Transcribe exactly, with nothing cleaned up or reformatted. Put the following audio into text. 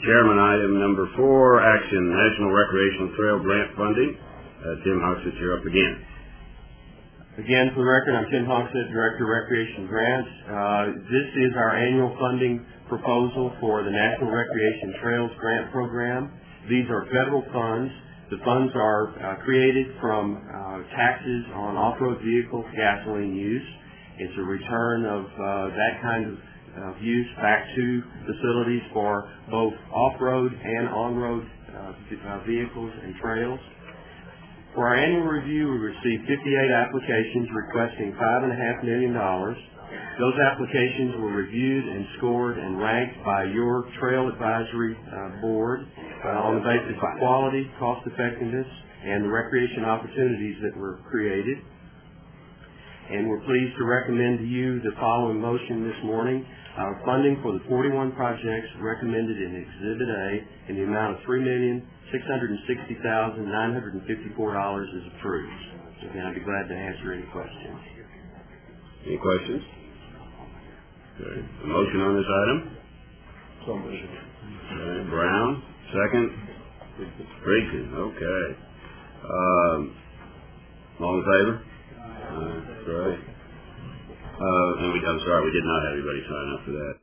Chairman, item number four, action, National Recreational Trail Grant Funding. Uh, Tim Hogsett, you're up again. Again, for the record, I'm Tim Hogsett, Director of Recreation Grants. Uh, this is our annual funding proposal for the National Recreation Trails Grant Program. These are federal funds. The funds are uh, created from uh, taxes on off-road vehicle gasoline use. It's a return of uh, that kind of, of use back to facilities for both off-road and on-road uh, vehicles and trails. For our annual review, we received fifty-eight applications requesting five point five million dollars. Those applications were reviewed and scored and ranked by your Trail Advisory uh, Board uh, on the basis of quality, cost effectiveness, and the recreation opportunities that were created. And we're pleased to recommend to you the following motion this morning. Our funding for the forty-one projects recommended in Exhibit A in the amount of three million six hundred sixty thousand nine hundred fifty-four dollars is approved. And I'd be glad to answer any questions. Any questions? Okay. A motion on this item? So moved. Okay. Brown, second. Friedkin, okay. Um, all in favor? Uh, right. Uh, and we, I'm sorry, we did not have anybody sign up for that.